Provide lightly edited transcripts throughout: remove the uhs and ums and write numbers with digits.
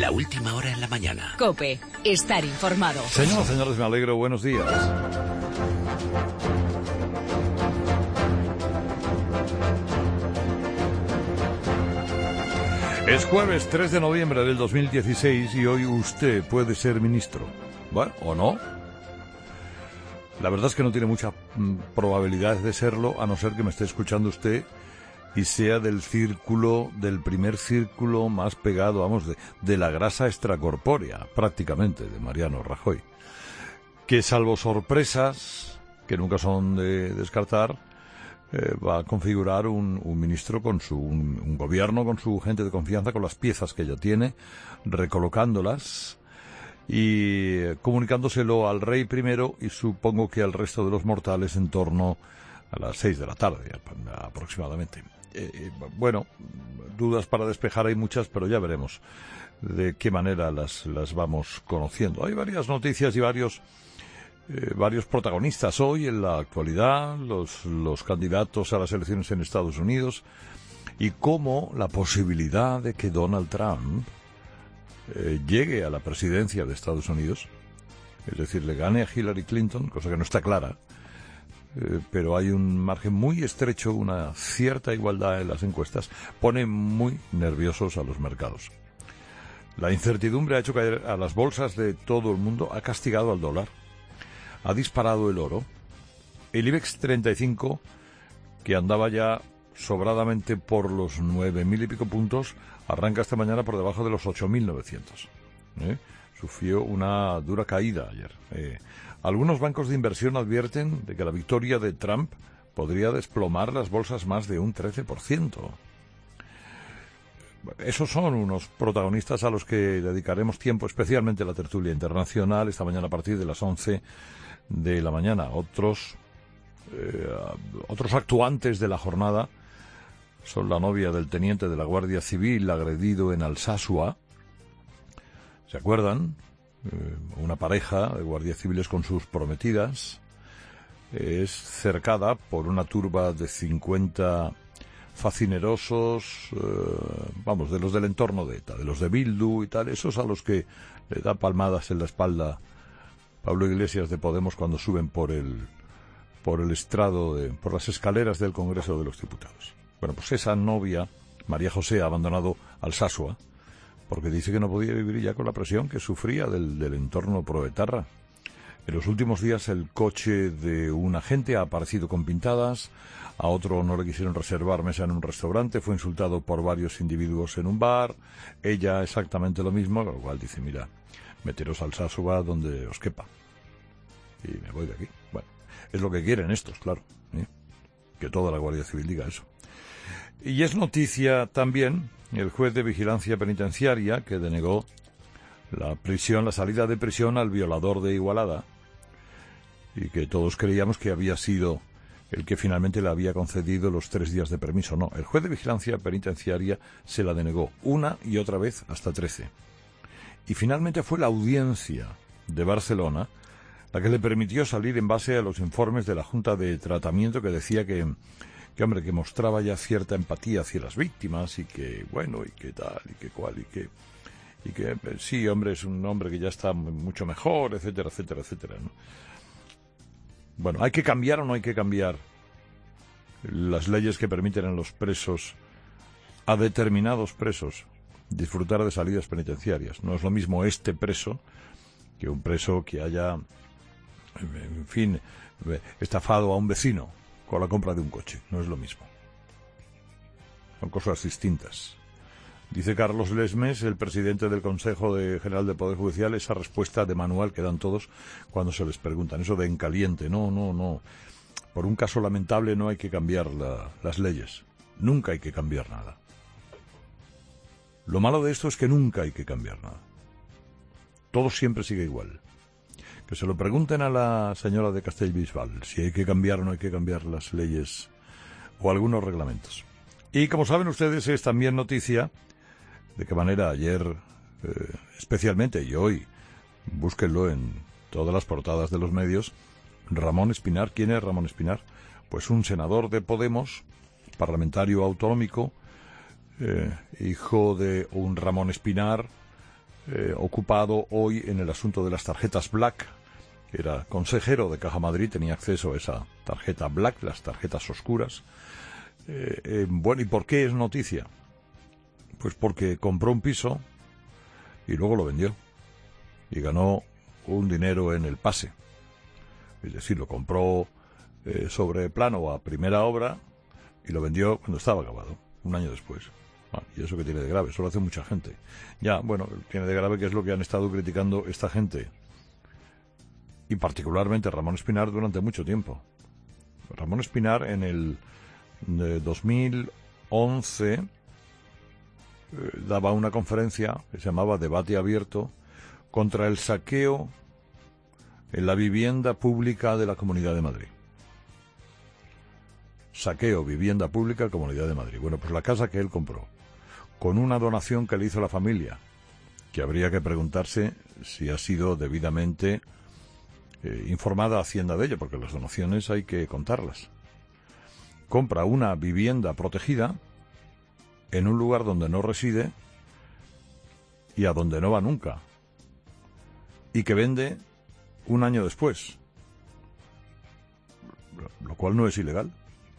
La última hora en la mañana. COPE. Estar informado. Señores, me alegro. Buenos días. Es jueves 3 de noviembre del 2016 y hoy usted puede ser ministro. Bueno, o no. La verdad es que no tiene mucha probabilidad de serlo, a no ser que me esté escuchando usted y sea del primer círculo más pegado, vamos, de la grasa extracorpórea, prácticamente, de Mariano Rajoy. Que salvo sorpresas, que nunca son de descartar, va a configurar un ministro con un gobierno con su gente de confianza, con las piezas que ya tiene, recolocándolas y comunicándoselo al rey primero y supongo que al resto de los mortales en torno a las 6 de la tarde aproximadamente. Bueno, dudas para despejar hay muchas, pero ya veremos de qué manera las vamos conociendo. Hay varias noticias y varios protagonistas hoy en la actualidad, los candidatos a las elecciones en Estados Unidos y cómo la posibilidad de que Donald Trump llegue a la presidencia de Estados Unidos, es decir, le gane a Hillary Clinton, cosa que no está clara, pero hay un margen muy estrecho, una cierta igualdad en las encuestas, pone muy nerviosos a los mercados. La incertidumbre ha hecho caer a las bolsas de todo el mundo, ha castigado al dólar, ha disparado el oro. El IBEX 35, que andaba ya sobradamente por los 9.000 y pico puntos, arranca esta mañana por debajo de los 8.900. Sufrió una dura caída ayer. Algunos bancos de inversión advierten de que la victoria de Trump podría desplomar las bolsas más de un 13%. Esos son unos protagonistas a los que dedicaremos tiempo, especialmente la tertulia internacional, esta mañana a partir de las 11 de la mañana. Otros actuantes de la jornada son la novia del teniente de la Guardia Civil agredido en Alsasua. ¿Se acuerdan? Una pareja de guardias civiles con sus prometidas es cercada por una turba de 50 facinerosos, de los del entorno de ETA, de los de Bildu y tal, esos a los que le da palmadas en la espalda Pablo Iglesias de Podemos cuando suben por el estrado, por las escaleras del Congreso de los Diputados. Bueno, pues esa novia, María José, ha abandonado Alsasua porque dice que no podía vivir ya con la presión que sufría del entorno proetarra. En los últimos días el coche de un agente ha aparecido con pintadas, a otro no le quisieron reservar mesa en un restaurante, fue insultado por varios individuos en un bar, ella exactamente lo mismo, con lo cual dice, mira, meteros al Alsasua donde os quepa. Y me voy de aquí. Bueno, es lo que quieren estos, claro, que toda la Guardia Civil diga eso. Y es noticia también el juez de vigilancia penitenciaria que denegó la salida de prisión al violador de Igualada y que todos creíamos que había sido el que finalmente le había concedido los 3 días de permiso. No, el juez de vigilancia penitenciaria se la denegó una y otra vez hasta 13. Y finalmente fue la audiencia de Barcelona la que le permitió salir en base a los informes de la Junta de Tratamiento que decía que mostraba ya cierta empatía hacia las víctimas y que, bueno, y que tal, y que cual, y que sí, hombre, es un hombre que ya está mucho mejor, etcétera, etcétera, etcétera, ¿no? Bueno, ¿hay que cambiar o no hay que cambiar las leyes que permiten a los presos, a determinados presos, disfrutar de salidas penitenciarias? No es lo mismo este preso que un preso que haya, en fin, estafado a un vecino con la compra de un coche. No es lo mismo. Son cosas distintas. Dice Carlos Lesmes, el presidente del Consejo General del Poder Judicial, esa respuesta de manual que dan todos cuando se les preguntan. Eso de en caliente. No. Por un caso lamentable no hay que cambiar las leyes. Nunca hay que cambiar nada. Lo malo de esto es que nunca hay que cambiar nada. Todo siempre sigue igual. Que se lo pregunten a la señora de Castellbisbal si hay que cambiar o no hay que cambiar las leyes o algunos reglamentos. Y como saben ustedes, es también noticia de qué manera ayer, especialmente, y hoy, búsquenlo en todas las portadas de los medios, Ramón Espinar. ¿Quién es Ramón Espinar? Pues un senador de Podemos, parlamentario autonómico, hijo de un Ramón Espinar, ocupado hoy en el asunto de las tarjetas Black. Era consejero de Caja Madrid, tenía acceso a esa tarjeta Black, las tarjetas oscuras. Bueno, ¿y por qué es noticia? Pues porque compró un piso y luego lo vendió y ganó un dinero en el pase. Es decir, lo compró sobre plano a primera obra y lo vendió cuando estaba acabado, un año después. ¿Y eso qué tiene de grave? Eso lo hace mucha gente. Ya, bueno, tiene de grave que es lo que han estado criticando esta gente. Y particularmente Ramón Espinar durante mucho tiempo. Ramón Espinar en el 2011 daba una conferencia que se llamaba Debate Abierto contra el saqueo en la vivienda pública de la Comunidad de Madrid. Saqueo, vivienda pública, Comunidad de Madrid. Bueno, pues la casa que él compró, con una donación que le hizo la familia, que habría que preguntarse si ha sido debidamente informada Hacienda de ello, porque las donaciones hay que contarlas. Compra una vivienda protegida en un lugar donde no reside y a donde no va nunca, y que vende un año después, lo cual no es ilegal.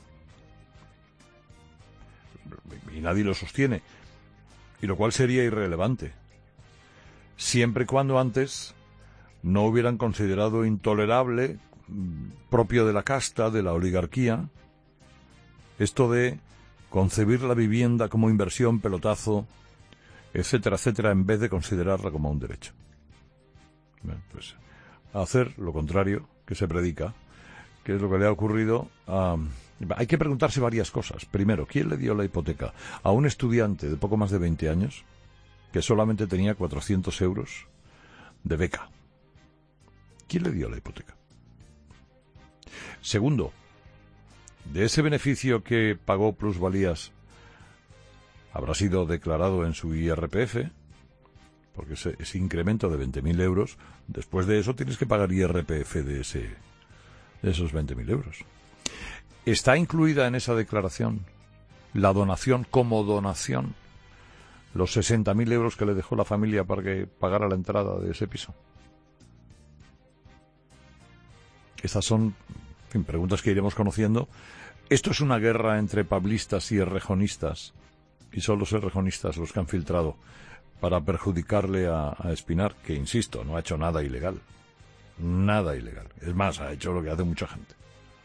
Y nadie lo sostiene, y lo cual sería irrelevante, siempre y cuando antes no hubieran considerado intolerable, propio de la casta, de la oligarquía, esto de concebir la vivienda como inversión, pelotazo, etcétera, etcétera, en vez de considerarla como un derecho. Pues hacer lo contrario que se predica, que es lo que le ha ocurrido a... Hay que preguntarse varias cosas. Primero, ¿quién le dio la hipoteca a un estudiante de poco más de 20 años que solamente tenía 400 euros de beca? ¿Quién le dio la hipoteca? Segundo, de ese beneficio que pagó plusvalías habrá sido declarado en su IRPF, porque ese incremento de 20.000 euros, después de eso tienes que pagar IRPF de esos 20.000 euros. ¿Está incluida en esa declaración la donación como donación, los 60.000 euros que le dejó la familia para que pagara la entrada de ese piso? Estas son, en fin, preguntas que iremos conociendo. Esto es una guerra entre pablistas y errejonistas, y son los errejonistas los que han filtrado para perjudicarle a Espinar, que, insisto, no ha hecho nada ilegal. Nada ilegal. Es más, ha hecho lo que hace mucha gente.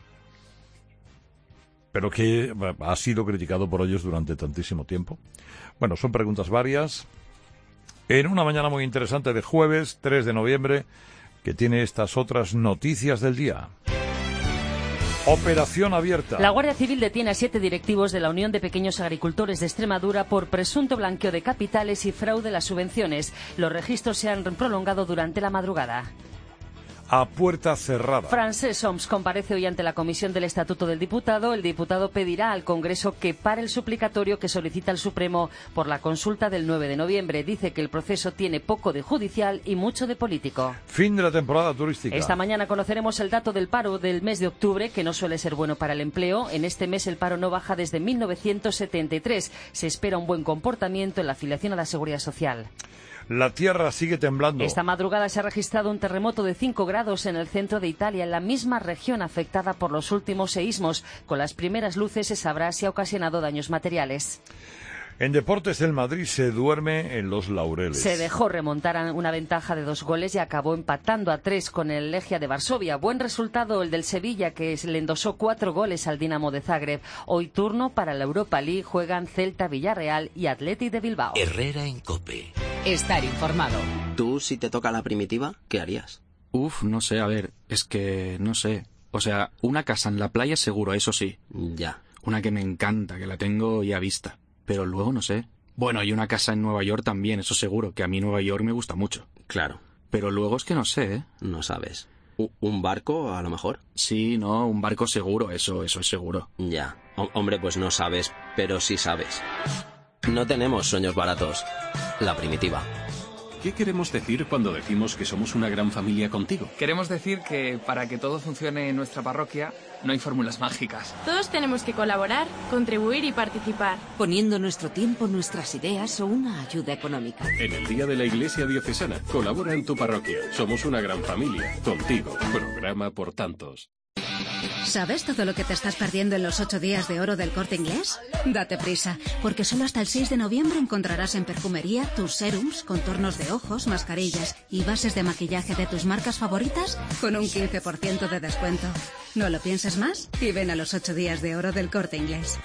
Pero que ha sido criticado por ellos durante tantísimo tiempo. Bueno, son preguntas varias. En una mañana muy interesante de jueves, 3 de noviembre, que tiene estas otras noticias del día. Operación abierta. La Guardia Civil detiene a 7 directivos de la Unión de Pequeños Agricultores de Extremadura por presunto blanqueo de capitales y fraude a las subvenciones. Los registros se han prolongado durante la madrugada. A puerta cerrada. Francesc Homs comparece hoy ante la Comisión del Estatuto del Diputado. El diputado pedirá al Congreso que pare el suplicatorio que solicita el Supremo por la consulta del 9 de noviembre. Dice que el proceso tiene poco de judicial y mucho de político. Fin de la temporada turística. Esta mañana conoceremos el dato del paro del mes de octubre, que no suele ser bueno para el empleo. En este mes el paro no baja desde 1973. Se espera un buen comportamiento en la afiliación a la Seguridad Social. La tierra sigue temblando. Esta madrugada se ha registrado un terremoto de 5 grados en el centro de Italia, en la misma región afectada por los últimos seísmos. Con las primeras luces se sabrá si ha ocasionado daños materiales. En deportes, el Madrid se duerme en los laureles. Se dejó remontar a una ventaja de 2 goles y acabó empatando a 3 con el Legia de Varsovia. Buen resultado el del Sevilla, que le endosó 4 goles al Dinamo de Zagreb. Hoy turno para la Europa League. Juegan Celta, Villarreal y Athletic de Bilbao. Herrera en COPE. Estar informado. ¿Tú, si te toca la primitiva, qué harías? No sé, a ver, es que no sé. O sea, una casa en la playa seguro, eso sí. Ya. Una que me encanta, que la tengo ya vista. Pero luego no sé. Bueno, y una casa en Nueva York también, eso seguro, que a mí Nueva York me gusta mucho. Claro. Pero luego es que no sé, ¿eh? No sabes. ¿Un barco, a lo mejor? Sí, no, un barco seguro, eso es seguro. Ya. Hombre, pues no sabes, pero sí sabes. No tenemos sueños baratos. La primitiva. ¿Qué queremos decir cuando decimos que somos una gran familia contigo? Queremos decir que para que todo funcione en nuestra parroquia no hay fórmulas mágicas. Todos tenemos que colaborar, contribuir y participar. Poniendo nuestro tiempo, nuestras ideas o una ayuda económica. En el Día de la Iglesia Diocesana, colabora en tu parroquia. Somos una gran familia. Contigo. Programa por tantos. ¿Sabes todo lo que te estás perdiendo en los 8 días de oro del Corte Inglés? Date prisa, porque solo hasta el 6 de noviembre encontrarás en perfumería tus serums, contornos de ojos, mascarillas y bases de maquillaje de tus marcas favoritas con un 15% de descuento. No lo pienses más y ven a los 8 días de oro del Corte Inglés.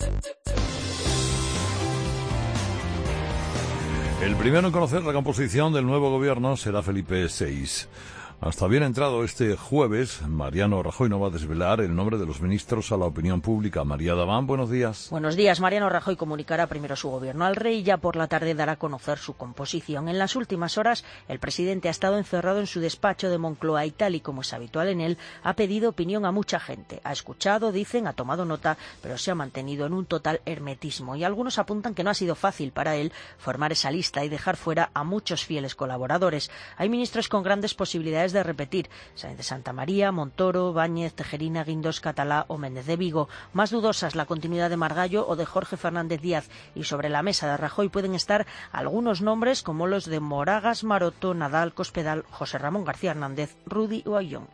El primero en conocer la composición del nuevo gobierno será Felipe VI. Hasta bien entrado este jueves, Mariano Rajoy no va a desvelar el nombre de los ministros a la opinión pública. María Daván, buenos días. Buenos días. Mariano Rajoy comunicará primero su gobierno al rey y ya por la tarde dará a conocer su composición. En las últimas horas, el presidente ha estado encerrado en su despacho de Moncloa y tal y como es habitual en él, ha pedido opinión a mucha gente. Ha escuchado, dicen, ha tomado nota, pero se ha mantenido en un total hermetismo. Y algunos apuntan que no ha sido fácil para él formar esa lista y dejar fuera a muchos fieles colaboradores. Hay ministros con grandes posibilidades de repetir: Sáenz de Santamaría, Montoro, Báñez, Tejerina, Guindos, Catalá o Méndez de Vigo. Más dudosas la continuidad de Margallo o de Jorge Fernández Díaz, y sobre la mesa de Rajoy pueden estar algunos nombres como los de Moragas, Maroto, Nadal, Cospedal, José Ramón García Hernández, Rudy o Ayllón.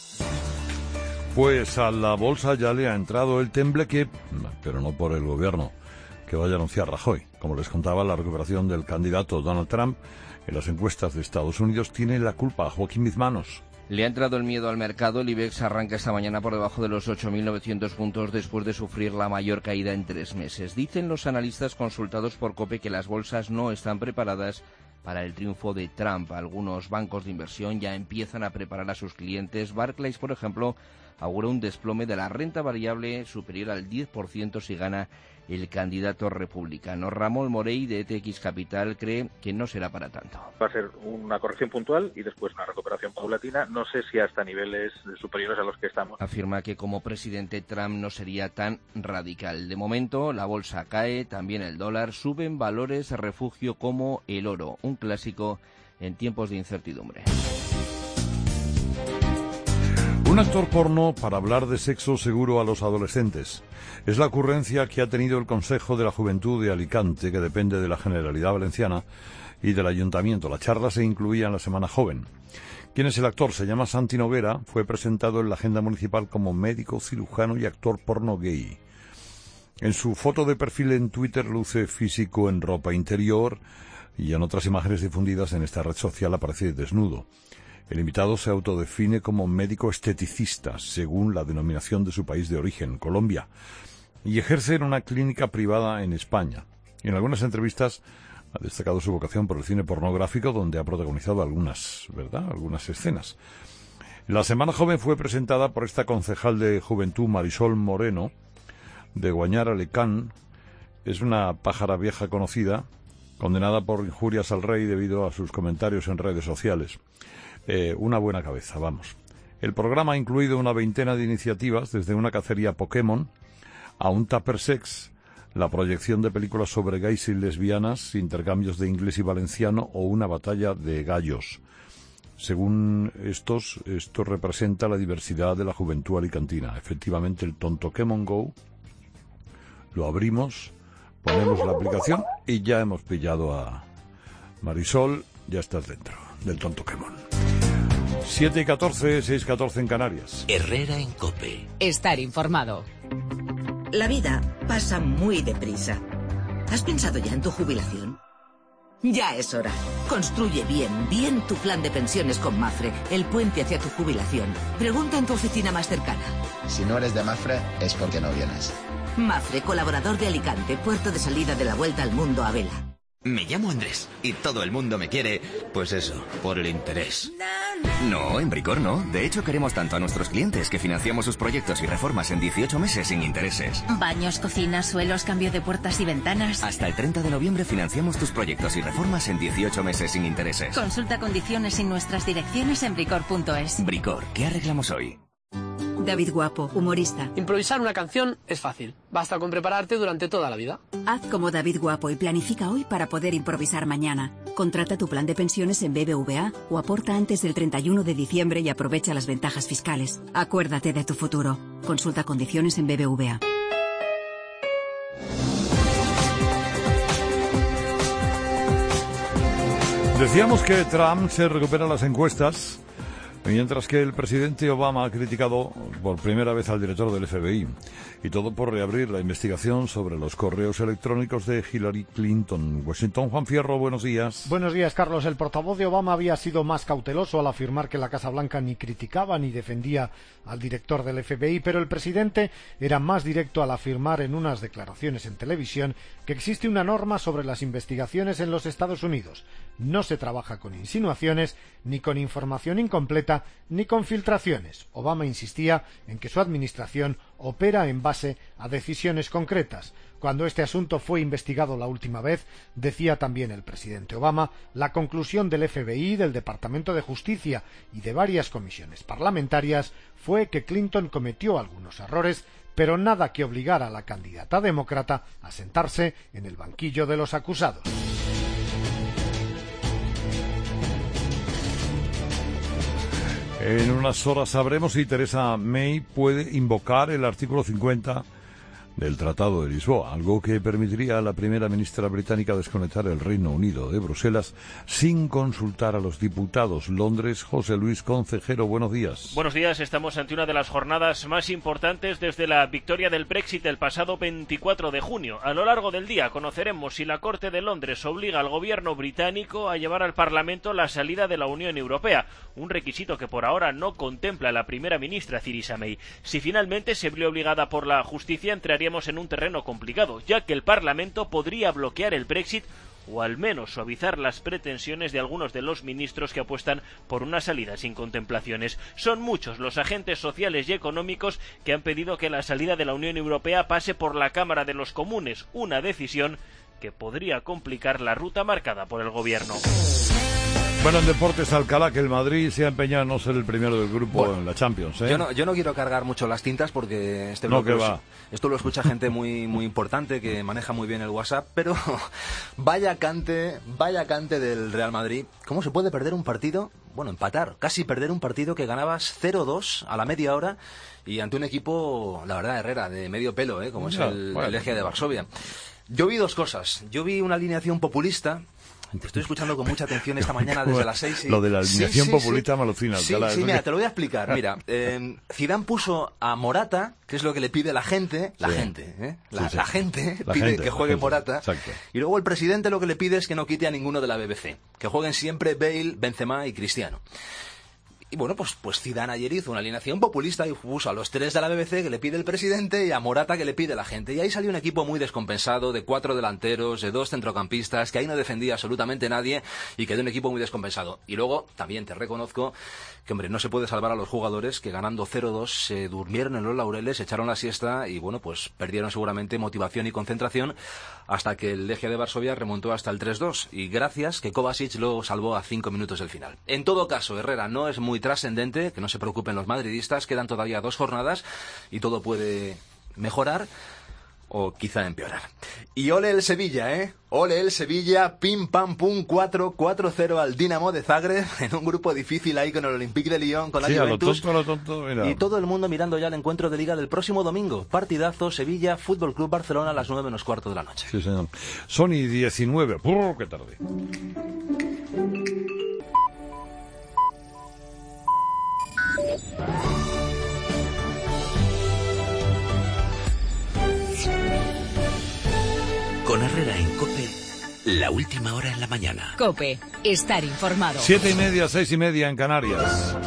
Pues a la bolsa ya le ha entrado el tembleque, pero no por el gobierno que vaya a anunciar Rajoy. Como les contaba, la recuperación del candidato Donald Trump en las encuestas de Estados Unidos tiene la culpa a Joaquín Bizmanos. Le ha entrado el miedo al mercado. El IBEX arranca esta mañana por debajo de los 8.900 puntos después de sufrir la mayor caída en 3 meses. Dicen los analistas consultados por COPE que las bolsas no están preparadas para el triunfo de Trump. Algunos bancos de inversión ya empiezan a preparar a sus clientes. Barclays, por ejemplo, augura un desplome de la renta variable superior al 10% si gana el candidato republicano. Ramón Morey, de ETX Capital, cree que no será para tanto. Va a ser una corrección puntual y después una recuperación paulatina, no sé si hasta niveles superiores a los que estamos. Afirma que como presidente Trump no sería tan radical. De momento, la bolsa cae, también el dólar, suben valores refugio como el oro, un clásico en tiempos de incertidumbre. Un actor porno para hablar de sexo seguro a los adolescentes. Es la ocurrencia que ha tenido el Consejo de la Juventud de Alicante, que depende de la Generalidad Valenciana y del Ayuntamiento. La charla se incluía en la Semana Joven. ¿Quién es el actor? Se llama Santi Noguera. Fue presentado en la agenda municipal como médico, cirujano y actor porno gay. En su foto de perfil en Twitter luce físico en ropa interior y en otras imágenes difundidas en esta red social aparece desnudo. El invitado se autodefine como médico esteticista, según la denominación de su país de origen, Colombia, y ejerce en una clínica privada en España. En algunas entrevistas ha destacado su vocación por el cine pornográfico, donde ha protagonizado algunas escenas. La Semana Joven fue presentada por esta concejal de Juventud, Marisol Moreno, de Guañar Alecán. Es una pájara vieja conocida, condenada por injurias al rey debido a sus comentarios en redes sociales. Una buena cabeza, vamos. El programa ha incluido una veintena de iniciativas, desde una cacería Pokémon a un tupper sex, la proyección de películas sobre gays y lesbianas, intercambios de inglés y valenciano o una batalla de gallos. Según esto representa la diversidad de la juventud alicantina. Efectivamente, el Tontokémon Go lo abrimos, ponemos la aplicación y ya hemos pillado a Marisol. Ya estás dentro del Tontokémon. 7:14, 6:14 en Canarias. Herrera en COPE. Estar informado. La vida pasa muy deprisa. ¿Has pensado ya en tu jubilación? Ya es hora. Construye bien tu plan de pensiones con Mafre, el puente hacia tu jubilación. Pregunta en tu oficina más cercana. Si no eres de Mafre, es porque no vienes. Mafre, colaborador de Alicante, puerto de salida de la Vuelta al Mundo a vela. Me llamo Andrés y todo el mundo me quiere, pues eso, por el interés. No, en Bricor no. De hecho, queremos tanto a nuestros clientes que financiamos sus proyectos y reformas en 18 meses sin intereses. Baños, cocinas, suelos, cambio de puertas y ventanas. Hasta el 30 de noviembre financiamos tus proyectos y reformas en 18 meses sin intereses. Consulta condiciones en nuestras direcciones en bricor.es. Bricor, ¿qué arreglamos hoy? David Guapo, humorista. Improvisar una canción es fácil. Basta con prepararte durante toda la vida. Haz como David Guapo y planifica hoy para poder improvisar mañana. Contrata tu plan de pensiones en BBVA o aporta antes del 31 de diciembre y aprovecha las ventajas fiscales. Acuérdate de tu futuro. Consulta condiciones en BBVA. Decíamos que Trump se recupera las encuestas, mientras que el presidente Obama ha criticado por primera vez al director del FBI. Y todo por reabrir la investigación sobre los correos electrónicos de Hillary Clinton. Washington, Juan Fierro, buenos días. Buenos días, Carlos. El portavoz de Obama había sido más cauteloso al afirmar que la Casa Blanca ni criticaba ni defendía al director del FBI, pero el presidente era más directo al afirmar en unas declaraciones en televisión que existe una norma sobre las investigaciones en los Estados Unidos. No se trabaja con insinuaciones, ni con información incompleta, ni con filtraciones. Obama insistía en que su administración opera en base a decisiones concretas. Cuando este asunto fue investigado la última vez, decía también el presidente Obama, la conclusión del FBI, del Departamento de Justicia y de varias comisiones parlamentarias fue que Clinton cometió algunos errores, pero nada que obligara a la candidata demócrata a sentarse en el banquillo de los acusados. En unas horas sabremos si Theresa May puede invocar el artículo 50 del Tratado de Lisboa, algo que permitiría a la primera ministra británica desconectar el Reino Unido de Bruselas sin consultar a los diputados. Londres, José Luis Concejero, buenos días. Buenos días, estamos ante una de las jornadas más importantes desde la victoria del Brexit el pasado 24 de junio. A lo largo del día conoceremos si la Corte de Londres obliga al gobierno británico a llevar al Parlamento la salida de la Unión Europea, un requisito que por ahora no contempla la primera ministra Theresa May. Si finalmente se ve obligada por la justicia, entraríamos en un terreno complicado, ya que el Parlamento podría bloquear el Brexit o al menos suavizar las pretensiones de algunos de los ministros que apuestan por una salida sin contemplaciones. Son muchos los agentes sociales y económicos que han pedido que la salida de la Unión Europea pase por la Cámara de los Comunes, una decisión que podría complicar la ruta marcada por el gobierno. Bueno, en deportes, Alcalá, que el Madrid se ha empeñado en no ser el primero del grupo en la Champions, ¿eh? Yo no quiero cargar mucho las tintas porque esto lo escucha gente muy importante que maneja muy bien el WhatsApp, pero vaya cante del Real Madrid. ¿Cómo se puede perder un partido? Bueno, empatar, casi perder un partido que ganabas 0-2 a la media hora y ante un equipo, la verdad, Herrera, de medio pelo, como es el Legia de Varsovia. Yo vi dos cosas. Yo vi una alineación populista. Te estoy escuchando con mucha atención esta mañana desde las 6. Lo de la alineación populista me alucina. Sí, mira, te lo voy a explicar. Mira, Zidane puso a Morata, que es lo que le pide la gente. La gente pide que juegue Morata. Exacto. Y luego el presidente lo que le pide es que no quite a ninguno de la BBC. Que jueguen siempre Bale, Benzema y Cristiano. Y bueno, pues Zidane ayer hizo una alineación populista y puso a los 3 de la BBC que le pide el presidente y a Morata que le pide la gente. Y ahí salió un equipo muy descompensado, de 4 delanteros, de 2 centrocampistas, que ahí no defendía absolutamente nadie y quedó un equipo muy descompensado. Y luego también te reconozco que, hombre, no se puede salvar a los jugadores que ganando 0-2 se durmieron en los laureles, echaron la siesta y bueno, pues perdieron seguramente motivación y concentración hasta que el Legia de Varsovia remontó hasta el 3-2. Y gracias que Kovacic lo salvó a 5 minutos del final. En todo caso, Herrera, no es muy trascendente, que no se preocupen los madridistas, quedan todavía 2 jornadas y todo puede mejorar o quizá empeorar. Y ole el Sevilla, ole el Sevilla, pim pam pum, 4-0 al Dinamo de Zagreb, en un grupo difícil ahí con el Olympique de Lyon, con la Juventus. A lo tonto, mira. Y todo el mundo mirando ya el encuentro de Liga del próximo domingo. Partidazo, Sevilla, Fútbol Club Barcelona a las 9 menos cuarto de la noche. Sí, señor. Sony 19. ¡Qué tarde! Con Herrera en COPE, la última hora en la mañana. COPE, estar informado. 7:30, 6:30 en Canarias.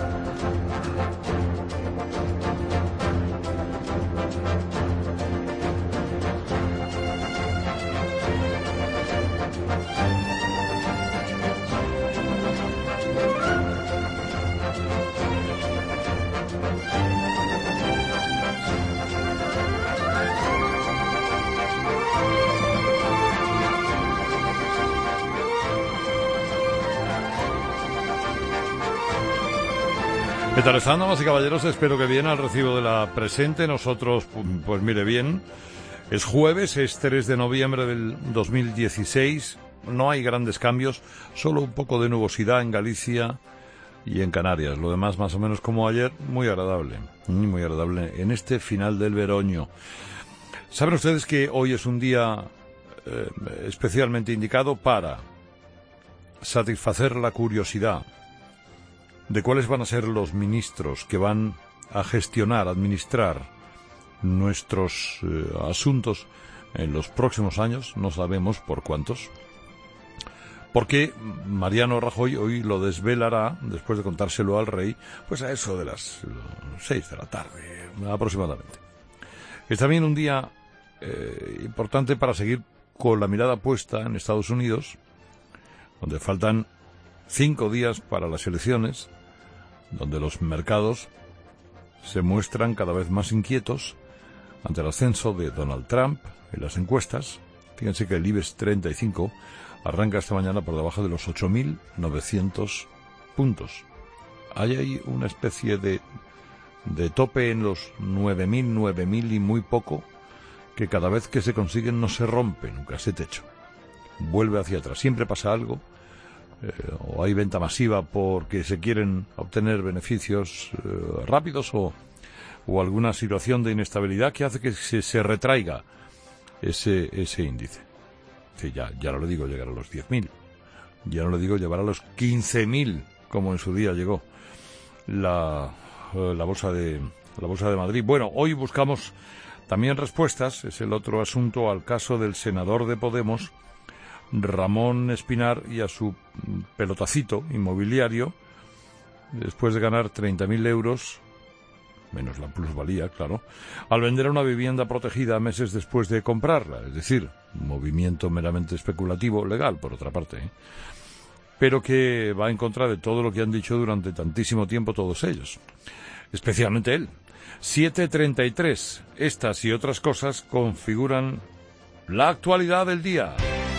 ¿Qué tal están, damas y caballeros? Espero que bien al recibo de la presente. Nosotros, pues mire bien, es jueves, es 3 de noviembre del 2016. No hay grandes cambios, solo un poco de nubosidad en Galicia y en Canarias. Lo demás más o menos como ayer, muy agradable en este final del veroño. Saben ustedes que hoy es un día especialmente indicado para satisfacer la curiosidad de cuáles van a ser los ministros que van a gestionar, administrar nuestros asuntos en los próximos años. No sabemos por cuántos, porque Mariano Rajoy hoy lo desvelará, después de contárselo al rey, pues a eso de las 6 de la tarde aproximadamente. Es también un día importante para seguir con la mirada puesta en Estados Unidos, donde faltan 5 días para las elecciones, donde los mercados se muestran cada vez más inquietos ante el ascenso de Donald Trump en las encuestas. Fíjense que el IBEX 35 arranca esta mañana por debajo de los 8.900 puntos. Hay ahí una especie de tope en los 9.000 y muy poco, que cada vez que se consiguen no se rompe nunca ese techo. Vuelve hacia atrás. Siempre pasa algo. O hay venta masiva porque se quieren obtener beneficios rápidos o alguna situación de inestabilidad que hace que se retraiga ese índice. Sí, ya no le digo llegar a los 10.000, ya no le digo llevar a los 15.000 como en su día llegó la bolsa de Madrid. Bueno, hoy buscamos también respuestas, es el otro asunto, al caso del senador de Podemos, Ramón Espinar, y a su pelotacito inmobiliario, después de ganar 30.000 euros, menos la plusvalía, claro, al vender una vivienda protegida meses después de comprarla. Es decir, un movimiento meramente especulativo, legal, por otra parte, pero que va en contra de todo lo que han dicho durante tantísimo tiempo todos ellos, especialmente él. 7:33. Estas y otras cosas configuran la actualidad del día.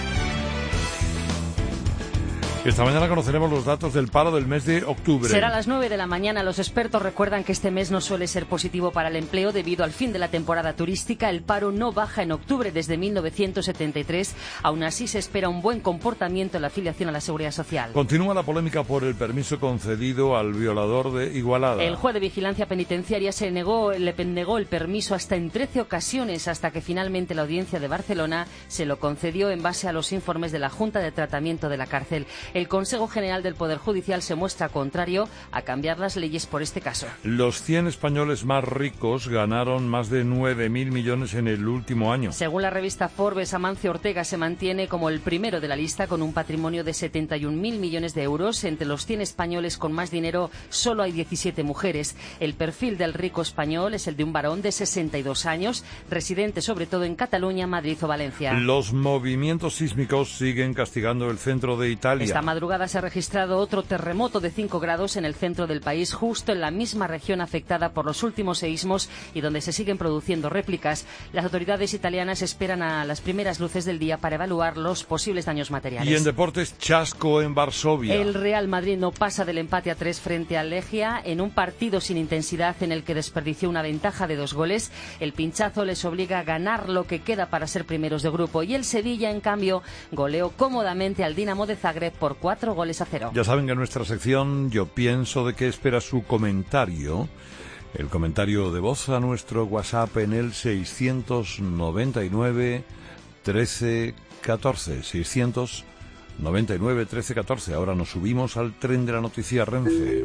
Esta mañana conoceremos los datos del paro del mes de octubre. Será a las 9 de la mañana. Los expertos recuerdan que este mes no suele ser positivo para el empleo debido al fin de la temporada turística. El paro no baja en octubre desde 1973. Aún así se espera un buen comportamiento en la afiliación a la Seguridad Social. Continúa la polémica por el permiso concedido al violador de Igualada. El juez de vigilancia penitenciaria le negó el permiso hasta en 13 ocasiones, hasta que finalmente la audiencia de Barcelona se lo concedió en base a los informes de la Junta de Tratamiento de la Cárcel. El Consejo General del Poder Judicial se muestra contrario a cambiar las leyes por este caso. Los 100 españoles más ricos ganaron más de 9.000 millones en el último año. Según la revista Forbes, Amancio Ortega se mantiene como el primero de la lista con un patrimonio de 71.000 millones de euros. Entre los 100 españoles con más dinero solo hay 17 mujeres. El perfil del rico español es el de un varón de 62 años, residente sobre todo en Cataluña, Madrid o Valencia. Los movimientos sísmicos siguen castigando el centro de Italia. Esta madrugada se ha registrado otro terremoto de 5 grados en el centro del país, justo en la misma región afectada por los últimos seísmos y donde se siguen produciendo réplicas. Las autoridades italianas esperan a las primeras luces del día para evaluar los posibles daños materiales. Y en deportes, chasco en Varsovia. El Real Madrid no pasa del empate a 3 frente al Legia en un partido sin intensidad en el que desperdició una ventaja de 2 goles. El pinchazo les obliga a ganar lo que queda para ser primeros de grupo, y el Sevilla, en cambio, goleó cómodamente al Dinamo de Zagreb por 4-0. Ya saben que en nuestra sección Yo Pienso de qué espera su comentario. El comentario de voz a nuestro WhatsApp en el 699 13 14. 699 13 14. Ahora nos subimos al tren de la noticia Renfe.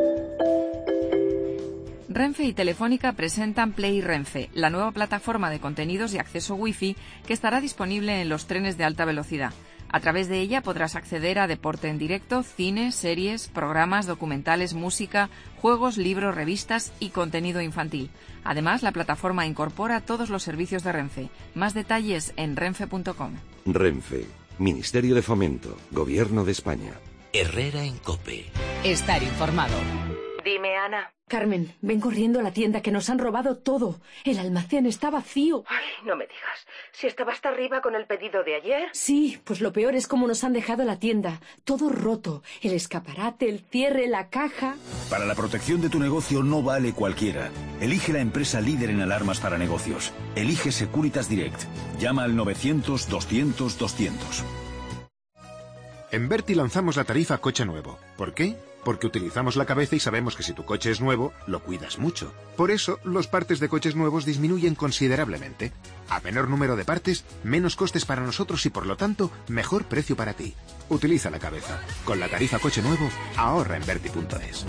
Renfe y Telefónica presentan Play Renfe, la nueva plataforma de contenidos y acceso Wi-Fi que estará disponible en los trenes de alta velocidad. A través de ella podrás acceder a deporte en directo, cine, series, programas, documentales, música, juegos, libros, revistas y contenido infantil. Además, la plataforma incorpora todos los servicios de Renfe. Más detalles en renfe.com. Renfe, Ministerio de Fomento, Gobierno de España. Herrera en COPE. Estar informado. Dime, Ana. Carmen, ven corriendo a la tienda, que nos han robado todo. El almacén está vacío. Ay, no me digas. ¿Si estaba hasta arriba con el pedido de ayer? Sí, pues lo peor es cómo nos han dejado la tienda. Todo roto. El escaparate, el cierre, la caja. Para la protección de tu negocio no vale cualquiera. Elige la empresa líder en alarmas para negocios. Elige Securitas Direct. Llama al 900-200-200. En Berti lanzamos la tarifa coche nuevo. ¿Por qué? Porque utilizamos la cabeza y sabemos que si tu coche es nuevo, lo cuidas mucho. Por eso, los partes de coches nuevos disminuyen considerablemente. A menor número de partes, menos costes para nosotros y por lo tanto, mejor precio para ti. Utiliza la cabeza. Con la tarifa coche nuevo, ahorra en Berti.es.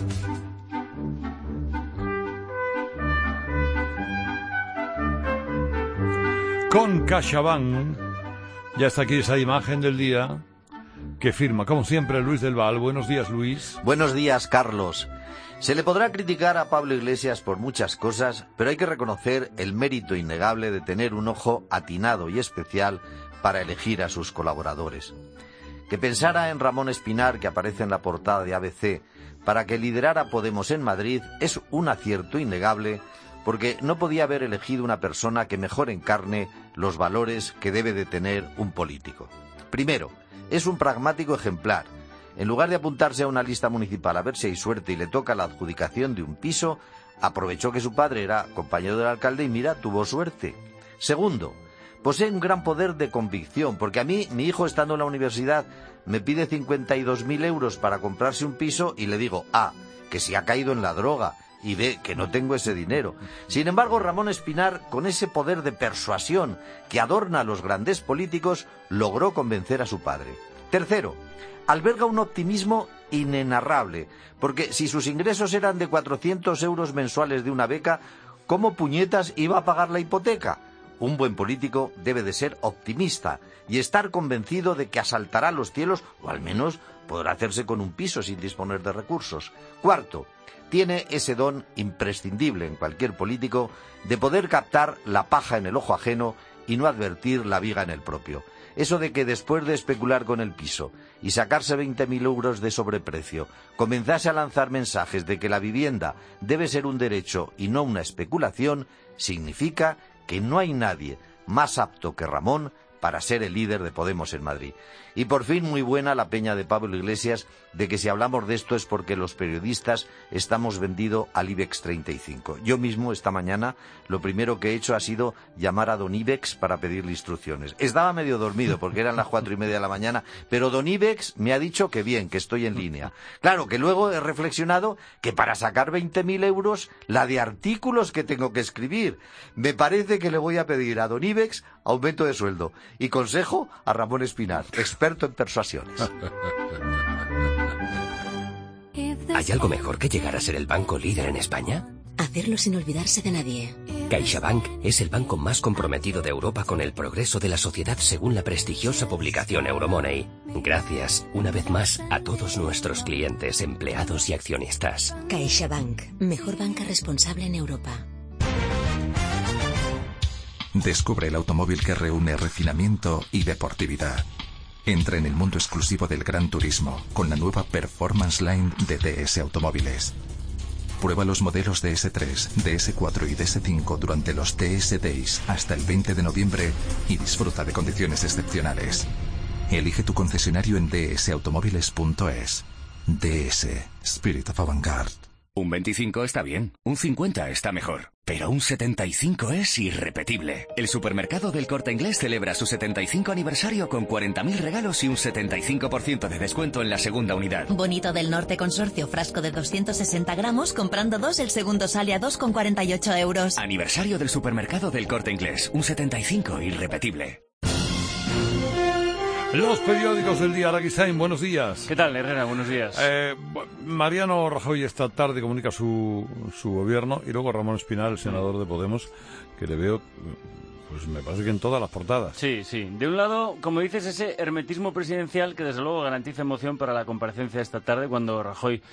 Con CaixaBank, ya está aquí esa imagen del día que firma, como siempre, Luis del Val. Buenos días, Luis. Buenos días, Carlos. Se le podrá criticar a Pablo Iglesias por muchas cosas, pero hay que reconocer el mérito innegable de tener un ojo atinado y especial para elegir a sus colaboradores. Que pensara en Ramón Espinar, que aparece en la portada de ABC, para que liderara Podemos en Madrid, es un acierto innegable, porque no podía haber elegido una persona que mejor encarne los valores que debe de tener un político. Primero, es un pragmático ejemplar. En lugar de apuntarse a una lista municipal a ver si hay suerte y le toca la adjudicación de un piso, aprovechó que su padre era compañero del alcalde y mira, tuvo suerte. Segundo, posee un gran poder de convicción, porque a mí, mi hijo estando en la universidad, me pide 52.000 euros para comprarse un piso y le digo, que si ha caído en la droga, y B, que no tengo ese dinero. Sin embargo, Ramón Espinar, con ese poder de persuasión que adorna a los grandes políticos, logró convencer a su padre. Tercero, alberga un optimismo inenarrable, porque si sus ingresos eran de 400 euros mensuales de una beca, ¿cómo puñetas iba a pagar la hipoteca? Un buen político debe de ser optimista y estar convencido de que asaltará los cielos, o al menos podrá hacerse con un piso sin disponer de recursos. Cuarto, tiene ese don imprescindible en cualquier político de poder captar la paja en el ojo ajeno y no advertir la viga en el propio. Eso de que después de especular con el piso y sacarse 20.000 euros de sobreprecio, comenzase a lanzar mensajes de que la vivienda debe ser un derecho y no una especulación, significa que no hay nadie más apto que Ramón para ser el líder de Podemos en Madrid. Y por fin muy buena la peña de Pablo Iglesias de que si hablamos de esto es porque los periodistas estamos vendidos al IBEX 35. Yo mismo esta mañana lo primero que he hecho ha sido llamar a don IBEX para pedirle instrucciones. Estaba medio dormido porque eran las 4:30 de la mañana, pero don IBEX me ha dicho que bien, que estoy en línea. Claro que luego he reflexionado que para sacar 20.000 euros, la de artículos que tengo que escribir. Me parece que le voy a pedir a don IBEX aumento de sueldo. Y consejo a Ramón Espinar, experto en persuasiones. ¿Hay algo mejor que llegar a ser el banco líder en España? Hacerlo sin olvidarse de nadie. CaixaBank es el banco más comprometido de Europa con el progreso de la sociedad según la prestigiosa publicación Euromoney. Gracias, una vez más, a todos nuestros clientes, empleados y accionistas. CaixaBank, mejor banca responsable en Europa. Descubre el automóvil que reúne refinamiento y deportividad. Entra en el mundo exclusivo del gran turismo con la nueva Performance Line de DS Automóviles. Prueba los modelos DS3, DS4 y DS5 durante los DS Days hasta el 20 de noviembre y disfruta de condiciones excepcionales. Elige tu concesionario en dsautomóviles.es. DS, Spirit of Avantgarde. Un 25 está bien, un 50 está mejor, pero un 75 es irrepetible. El supermercado del Corte Inglés celebra su 75 aniversario con 40.000 regalos y un 75% de descuento en la segunda unidad. Bonito del Norte Consorcio, frasco de 260 gramos, comprando 2, el segundo sale a 2,48 euros. Aniversario del supermercado del Corte Inglés, un 75 irrepetible. Los periódicos del día, Araguizain, buenos días. ¿Qué tal, Herrera? Buenos días. Mariano Rajoy esta tarde comunica su gobierno y luego Ramón Espinar, el senador de Podemos, que le veo, pues me parece que en todas las portadas. Sí, sí. De un lado, como dices, ese hermetismo presidencial que desde luego garantiza emoción para la comparecencia esta tarde cuando Rajoy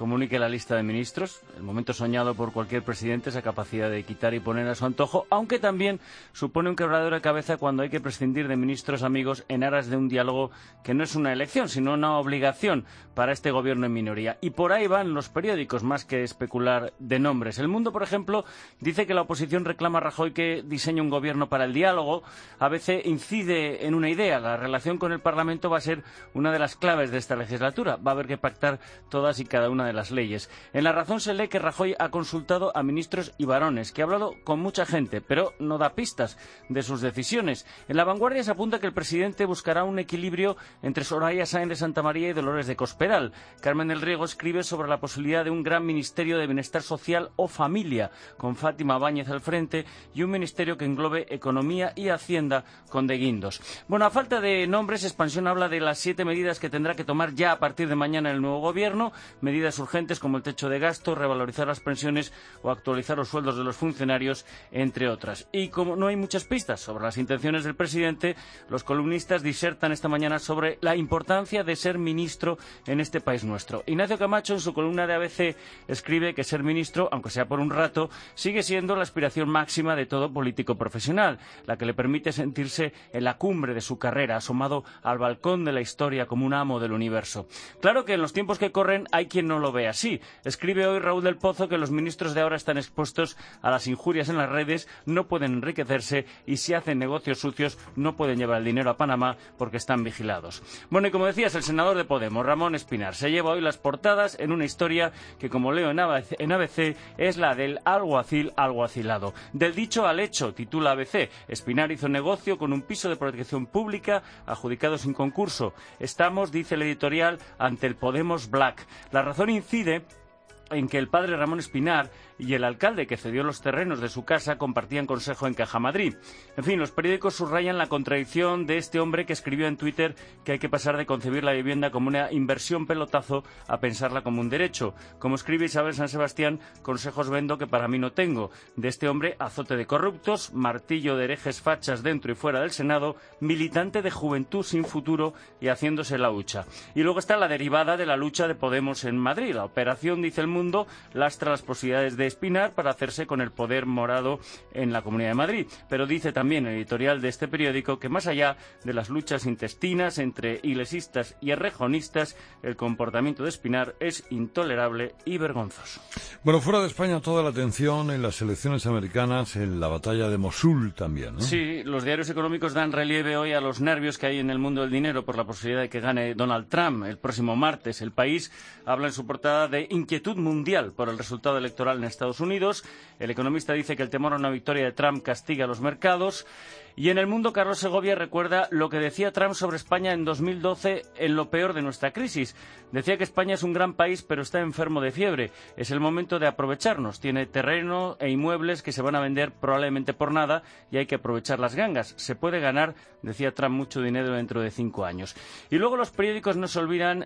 comunique la lista de ministros, el momento soñado por cualquier presidente, esa capacidad de quitar y poner a su antojo, aunque también supone un quebradero de cabeza cuando hay que prescindir de ministros amigos en aras de un diálogo que no es una elección, sino una obligación para este gobierno en minoría. Y por ahí van los periódicos, más que especular de nombres. El Mundo, por ejemplo, dice que la oposición reclama a Rajoy que diseñe un gobierno para el diálogo. ABC incide en una idea: la relación con el Parlamento va a ser una de las claves de esta legislatura. Va a haber que pactar todas y cada una de las leyes. En La Razón se lee que Rajoy ha consultado a ministros y varones, que ha hablado con mucha gente, pero no da pistas de sus decisiones. En La Vanguardia se apunta que el presidente buscará un equilibrio entre Soraya Sáenz de Santamaría y Dolores de Cospedal. Carmen del Riego escribe sobre la posibilidad de un gran ministerio de bienestar social o familia, con Fátima Báñez al frente, y un ministerio que englobe economía y hacienda con De Guindos. Bueno, a falta de nombres, Expansión habla de las 7 medidas que tendrá que tomar ya a partir de mañana el nuevo gobierno, medidas urgentes como el techo de gasto, revalorizar las pensiones o actualizar los sueldos de los funcionarios, entre otras. Y como no hay muchas pistas sobre las intenciones del presidente, los columnistas disertan esta mañana sobre la importancia de ser ministro en este país nuestro. Ignacio Camacho, en su columna de ABC, escribe que ser ministro, aunque sea por un rato, sigue siendo la aspiración máxima de todo político profesional, la que le permite sentirse en la cumbre de su carrera, asomado al balcón de la historia como un amo del universo. Claro que en los tiempos que corren hay quien no lo ve así. Escribe hoy Raúl del Pozo que los ministros de ahora están expuestos a las injurias en las redes, no pueden enriquecerse y si hacen negocios sucios no pueden llevar el dinero a Panamá porque están vigilados. Bueno, y como decías, el senador de Podemos, Ramón Espinar, se lleva hoy las portadas en una historia que, como leo en ABC, es la del alguacil alguacilado. Del dicho al hecho, titula ABC. Espinar hizo negocio con un piso de protección pública adjudicado sin concurso. Estamos, dice el editorial, ante el Podemos Black. La Razón incide en que el padre Ramón Espinar y el alcalde que cedió los terrenos de su casa compartían consejo en Cajamadrid. En fin, los periódicos subrayan la contradicción de este hombre que escribió en Twitter que hay que pasar de concebir la vivienda como una inversión pelotazo a pensarla como un derecho. Como escribe Isabel San Sebastián, consejos vendo que para mí no tengo. De este hombre, azote de corruptos, martillo de herejes fachas dentro y fuera del Senado, militante de juventud sin futuro y haciéndose la hucha. Y luego está la derivada de la lucha de Podemos en Madrid. La operación, dice El Mundo, lastra las posibilidades de Espinar para hacerse con el poder morado en la Comunidad de Madrid. Pero dice también el editorial de este periódico que más allá de las luchas intestinas entre iglesistas y errejonistas, el comportamiento de Espinar es intolerable y vergonzoso. Bueno, fuera de España toda la atención en las elecciones americanas, en la batalla de Mosul también, ¿no? Sí, los diarios económicos dan relieve hoy a los nervios que hay en el mundo del dinero por la posibilidad de que gane Donald Trump el próximo martes. El País habla en su portada de inquietud mundial por el resultado electoral en Estados Unidos. El Economista dice que el temor a una victoria de Trump castiga a los mercados. Y en El Mundo, Carlos Segovia recuerda lo que decía Trump sobre España en 2012 en lo peor de nuestra crisis. Decía que España es un gran país, pero está enfermo de fiebre. Es el momento de aprovecharnos. Tiene terreno e inmuebles que se van a vender probablemente por nada y hay que aprovechar las gangas. Se puede ganar, decía Trump, mucho dinero dentro de 5 años. Y luego los periódicos no se olvidan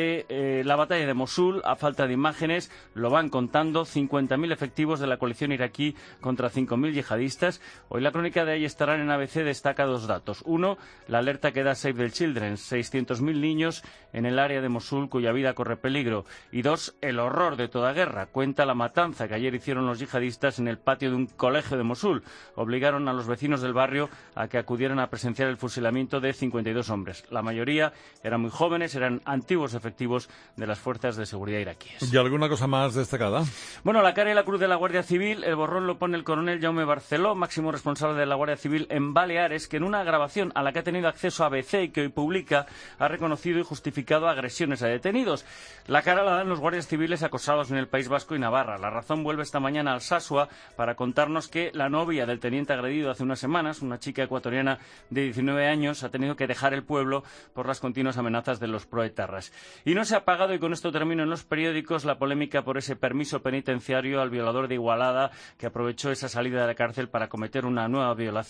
de la batalla de Mosul. A falta de imágenes, lo van contando. 50.000 efectivos de la coalición iraquí contra 5.000 yihadistas. Hoy la crónica de ahí estarán en ABC destaca 2 datos. 1, la alerta que da Save the Children, 600.000 niños en el área de Mosul cuya vida corre peligro. Y 2, el horror de toda guerra. Cuenta la matanza que ayer hicieron los yihadistas en el patio de un colegio de Mosul. Obligaron a los vecinos del barrio a que acudieran a presenciar el fusilamiento de 52 hombres. La mayoría eran muy jóvenes, eran antiguos efectivos de las fuerzas de seguridad iraquíes. ¿Y alguna cosa más destacada? Bueno, la cara y la cruz de la Guardia Civil, el borrón lo pone el coronel Jaume Barceló, máximo responsable de la Guardia Civil en Baleares, que en una grabación a la que ha tenido acceso ABC y que hoy publica, ha reconocido y justificado agresiones a detenidos. La cara la dan los guardias civiles acosados en el País Vasco y Navarra. La Razón vuelve esta mañana al Sasua para contarnos que la novia del teniente agredido hace unas semanas, una chica ecuatoriana de 19 años, ha tenido que dejar el pueblo por las continuas amenazas de los proetarras. Y no se ha apagado, y con esto termino, en los periódicos la polémica por ese permiso penitenciario al violador de Igualada que aprovechó esa salida de la cárcel para cometer una nueva violación y una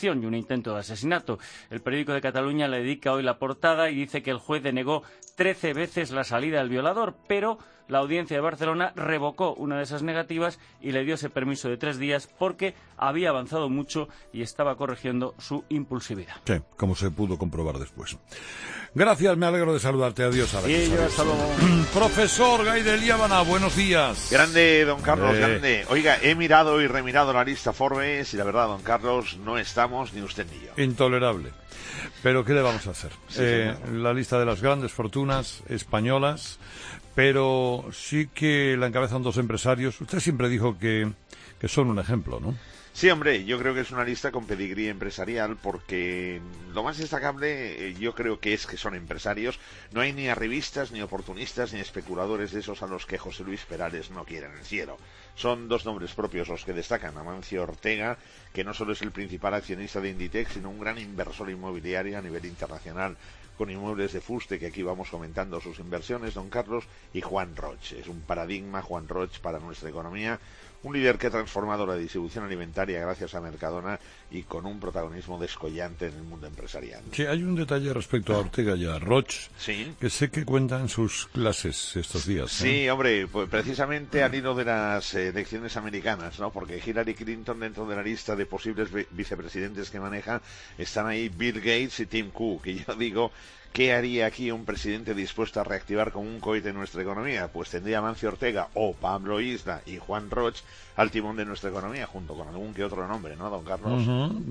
intento de asesinato. El periódico de Cataluña le dedica hoy la portada y dice que el juez denegó 13 veces la salida del violador, pero la audiencia de Barcelona revocó una de esas negativas y le dio ese permiso de 3 días porque había avanzado mucho y estaba corrigiendo su impulsividad. Sí, como se pudo comprobar después. Gracias, me alegro de saludarte. Adiós, Alex. Y yo, hasta luego. Profesor Gaide Liábana, buenos días. Grande, don Carlos, grande. Oiga, he mirado y remirado la lista Forbes y la verdad, don Carlos, no estamos ni usted ni yo. Intolerable. Pero ¿qué le vamos a hacer? Sí, la lista de las grandes fortunas españolas, pero sí que la encabezan 2 empresarios. Usted siempre dijo que son un ejemplo, ¿no? Sí, hombre, yo creo que es una lista con pedigrí empresarial porque lo más destacable yo creo que es que son empresarios. No hay ni arribistas, ni oportunistas, ni especuladores de esos a los que José Luis Perales no quiere en el cielo. Son 2 nombres propios los que destacan. Amancio Ortega, que no solo es el principal accionista de Inditex, sino un gran inversor inmobiliario a nivel internacional, con inmuebles de fuste, que aquí vamos comentando sus inversiones, don Carlos, y Juan Roig. Es un paradigma, Juan Roig, para nuestra economía. Un líder que ha transformado la distribución alimentaria gracias a Mercadona y con un protagonismo descollante en el mundo empresarial. Sí, hay un detalle respecto a Ortega y a Roig, sí, que sé que cuenta en sus clases estos días. Sí, hombre, pues precisamente al hilo de las elecciones americanas, ¿no? Porque Hillary Clinton, dentro de la lista de posibles vicepresidentes que maneja, están ahí Bill Gates y Tim Cook, y yo digo, ¿qué haría aquí un presidente dispuesto a reactivar como un cohete nuestra economía? Pues tendría a Amancio Ortega o Pablo Isla y Juan Roig al timón de nuestra economía, junto con algún que otro nombre, ¿no, don Carlos?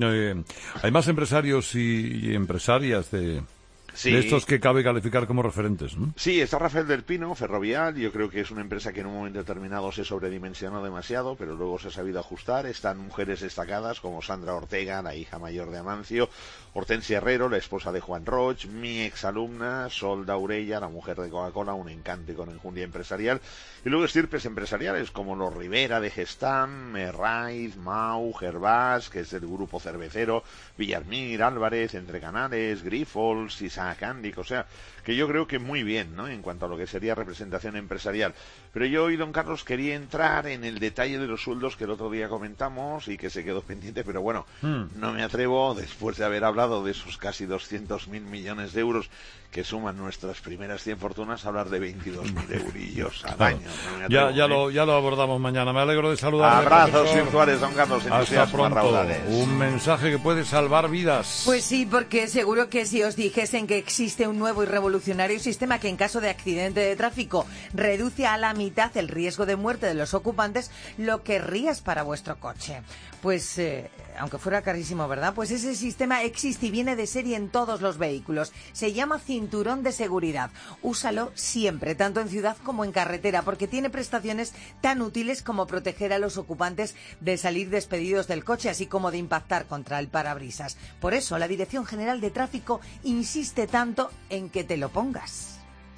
Hay más empresarios y empresarias de estos que cabe calificar como referentes, ¿no? Sí, está Rafael del Pino, Ferrovial. Yo creo que es una empresa que en un momento determinado se sobredimensionó demasiado, pero luego se ha sabido ajustar. Están mujeres destacadas como Sandra Ortega, la hija mayor de Amancio, Hortensia Herrero, la esposa de Juan Roig, mi exalumna Sol Daurella, la mujer de Coca-Cola, un encanto con enjundia empresarial. Y luego estirpes empresariales como los Rivera de Gestam, Raiz, Mau, Gervás, que es del grupo cervecero, Villarmir, Álvarez, Entre Canales, Grifols, Isaac Andic, o sea, que yo creo que muy bien, ¿no?, en cuanto a lo que sería representación empresarial. Pero yo hoy, don Carlos, quería entrar en el detalle de los sueldos que el otro día comentamos y que se quedó pendiente, pero bueno, no me atrevo, después de haber hablado de esos casi 200.000 millones de euros que suman nuestras primeras 100 fortunas, a hablar de 22.000 eurillos al año. No me atrevo, ya lo abordamos mañana. Me alegro de saludar. Abrazos virtuales, don Carlos. Hasta pronto. Un mensaje que puede salvar vidas. Pues sí, porque seguro que si os dijesen que existe un nuevo y revolucionario sistema que en caso de accidente de tráfico reduce a la mitad el riesgo de muerte de los ocupantes, lo querrías para vuestro coche. Pues, aunque fuera carísimo, ¿verdad? Pues ese sistema existe y viene de serie en todos los vehículos. Se llama cinturón de seguridad. Úsalo siempre, tanto en ciudad como en carretera, porque tiene prestaciones tan útiles como proteger a los ocupantes de salir despedidos del coche, así como de impactar contra el parabrisas. Por eso, la Dirección General de Tráfico insiste tanto en que te lo pongas.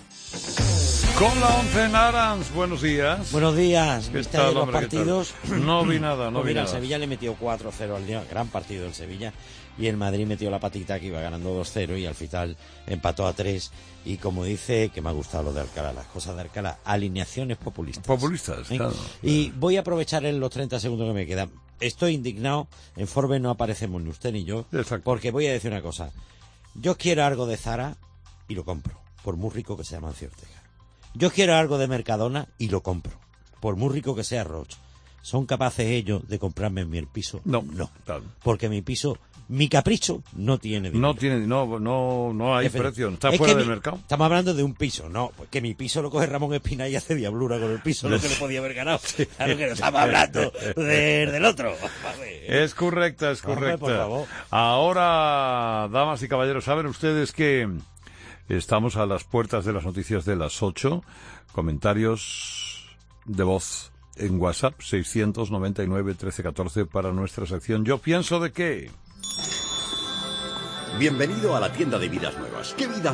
Con la 11 en Arans, buenos días. Buenos días. ¿Viste de los partidos? No vi nada, no vi nada. El Sevilla le metió 4-0 al día, gran partido el Sevilla, y el Madrid metió la patita que iba ganando 2-0 y al final empató a 3. Y como dice, que me ha gustado lo de Alcalá, las cosas de Alcalá, alineaciones populistas. Populistas, claro. Y voy a aprovechar en los 30 segundos que me quedan. Estoy indignado, en Forbes no aparecemos ni usted ni yo, porque voy a decir una cosa. Yo quiero algo de Zara y lo compro, por muy rico que sea Amancio Ortega. Yo quiero algo de Mercadona y lo compro, por muy rico que sea Roig. ¿Son capaces ellos de comprarme el piso? No. Claro. Porque mi piso, mi capricho, no tiene dinero. No hay precio, está fuera del mercado. Estamos hablando de un piso, no, porque mi piso lo coge Ramón Espina y hace diablura con el piso, lo que le podía haber ganado. Claro que no estamos hablando del otro. Es correcta. Por favor. Ahora, damas y caballeros, ¿saben ustedes que estamos a las puertas de las noticias de las 8? Comentarios de voz en WhatsApp 699 1314 para nuestra sección Yo pienso de qué. Bienvenido a la tienda de vidas nuevas. ¿Qué vida